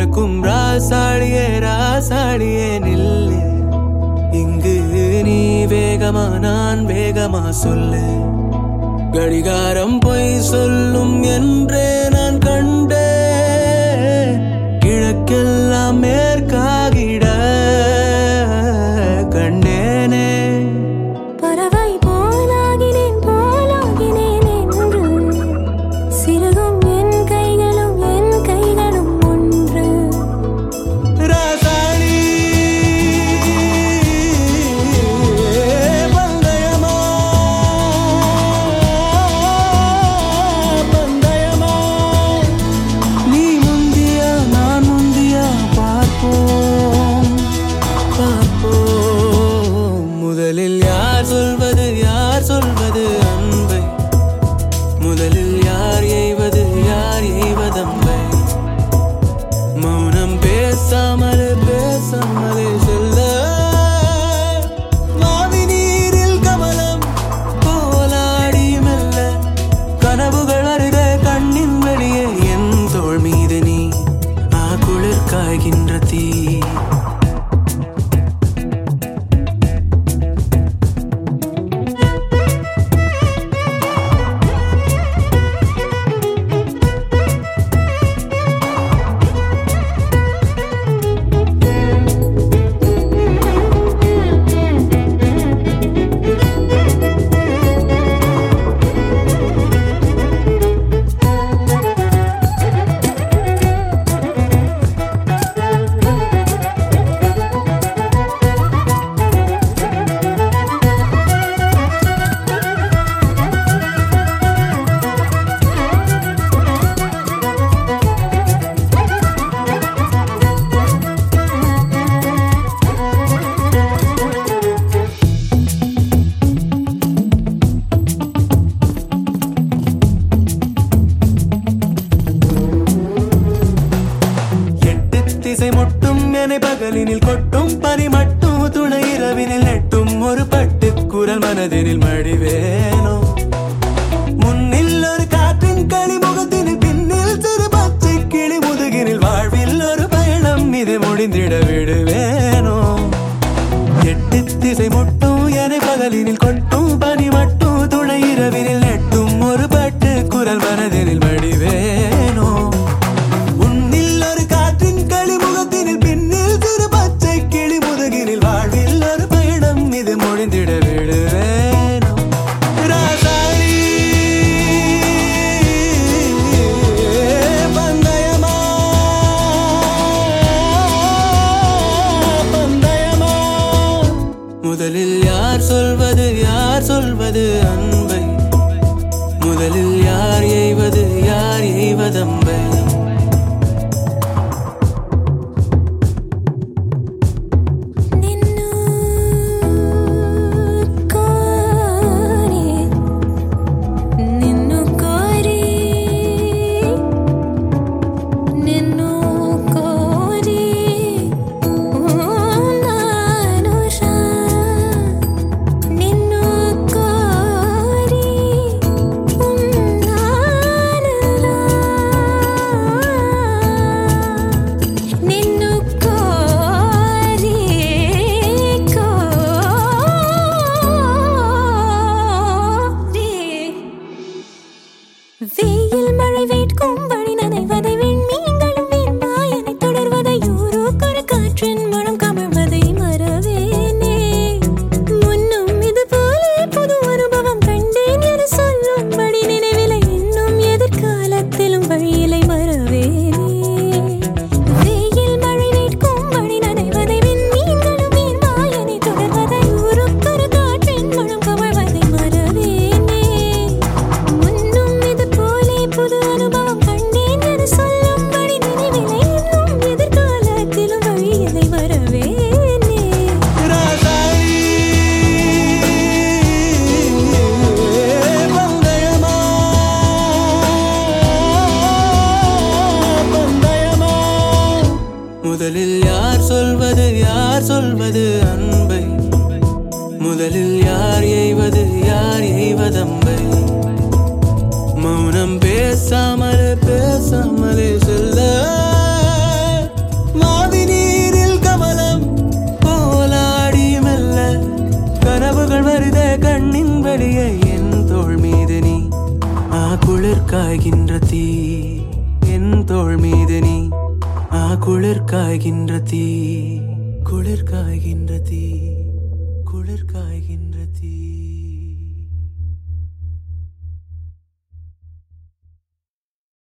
பிறக்கும் ராசாடியே ராசாடியே நில்லு. இங்கு நீ வேகமா நான் வேகமா சொல்லு. கடிகாரம் பொய் சொல்லும் என்றே நான் கண்டே. கிழக்கெல்லாம் மேற்காகிட கண்டேனே. பறவை போலாகினேன் போலாகினேன் என்று சிறுகும் என் கைகளும் ஒன்று. ராசாடி பந்தயமா பந்தயமா. நீ முந்தியா நான் முந்தியா பார்ப்போம் பார்ப்போம். முதலில் யார் சொல்வது அன்பை? முதலில் யார் எய்வது அம்பை? மௌனம் பேசாமலே சொல்ல. மாவி நீரில் கமலம் போலாடி மெல்ல. கனவுகள் அருகே கண்ணின் வெளியே என் தோள் மீது நீ குளிர் காய்கின்ற தீ. திசை மொட்டும் என்னை பகலினில் கொட்டும் பனி மட்டும் துணை இரவினில் நெட்டும் ஒரு பட்டு குரல் மனதினில் மடிவேனோ. முன்னில் ஒரு காற்றின் களி முகத்தினில் பின்னில் சிறு பச்சை கிளி முதுகினில் வாழ்வில் ஒரு பயணம் இது முடிந்திட விடுவேனோ. எட்டு திசை மொட்டும் என்னை பகலினில் கொட்டும் பனி மட்டும் துணை இரவினில் நெட்டும் ஒரு பட்டு குரல் மனதினில் மடிவேனோ. முதலில் யார் சொல்வது அன்பை? முதலில் யார் எய்வது அம்பை? வெயில் மழை வேட்கும் வழி நனைவதை விண்மீன்களும் வீண்மாயனை தொடர்வதை ஊரோக்கொரு காற்றின் மனம் கமழ்வதை மறவேனே. முன்னும் இது போலே புது அனுபவம் கண்டேன் என சொல்லும்படி நினைவிலை இன்னும் எதிர்காலத்திலும் வழியிலை மறவேனே. வெயில் மழை வேட்கும் வழி நனைவதை விண்மீன்களும் வீண்மாயனை தொடர்வதை ஊரோக்கொரு காற்றின் மனம் கமழ்வதை மறவேனே. புது அனுபவம் கண்டேன் என சொல்லும்படி நினைவிலை இன்னும் எதிர்காலத்திலும் வழியிலை வரவேனே. ராசாடி பந்தயமா பந்தயமா. முதலில் யார் சொல்வது அன்பை? முதலில் யார் எய்வது அம்பை? மௌனம் பேசாமலே சொல்ல. அடியே என் தோள் மீது நீ குளிர் காய்கின்ற தீ என் தோள் மீது நீ குளிர் காய்கின்ற தீ குளிர் காய்கின்ற தீ குளிர் காய்கின்ற தீ